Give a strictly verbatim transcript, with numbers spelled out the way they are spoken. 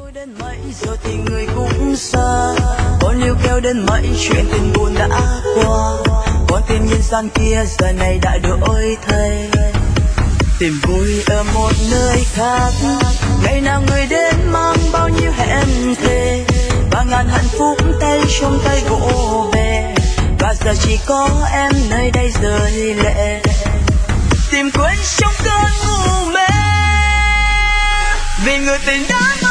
Đến mấy giờ thì người cũng xa, con yêu kéo đến mấy chuyện tình buồn đã qua, con tim nhân gian kia giờ này đã đổi thay, tìm vui ở một nơi khác. Ngày nào người đến mang bao nhiêu hẹn thề, và ngàn hạnh phúc tay trong tay vỗ về, và giờ chỉ có em nơi đây rơi lệ, tìm quên trong cơn ngu mê vì người tình đã